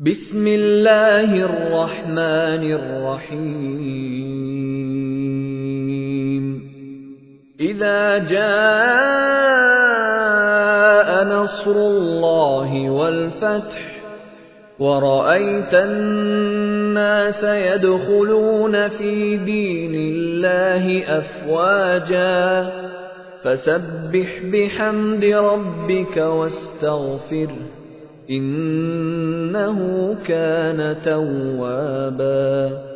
بسم الله الرحمن الرحيم إذا جاء نصر الله والفتح ورأيت الناس يدخلون في دين الله أفواجا فسبح بحمد ربك واستغفره إنه كان توابا